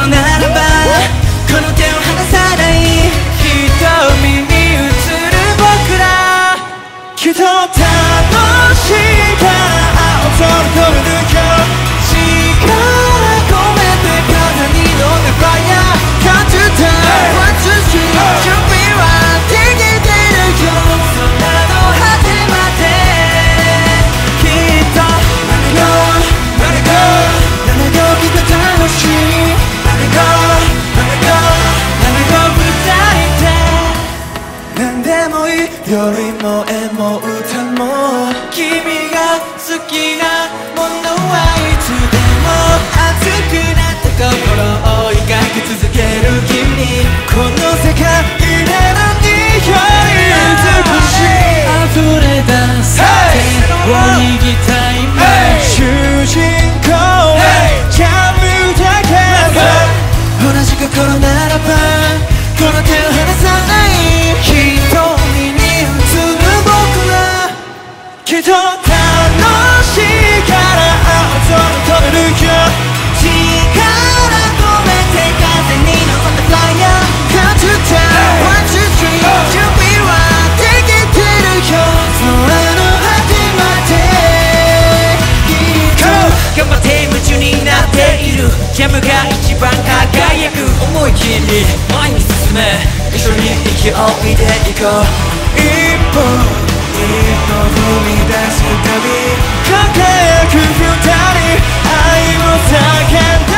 頃ならばこの手を離さない瞳に映る僕らきっと楽しいから青空飛び抜け力込めて風に乗って Fire Come to time One two three 準備はできてるよ空の果てまできっと Let it go Let it go Let it go きっと楽しい Let it go Let it go Let it go 二人で何でもいいよりも絵も歌も君が好きなものはいつでも熱くなった心を描き続ける君この世界で何より美しい溢れ出す手を握りたい主人公はキャブだけ同じ心ならばこの手を離さない瞳に映る僕らきっと楽しいから青空飛べるよ力込めて風に乗って Flyer Come to time One two three 準備はできてるよ空の果てまで頑張って夢中になっているジャムが一番輝く思い切り前に進め一緒に息を置いていこう一歩踏み出すたび輝く二人愛を叫んで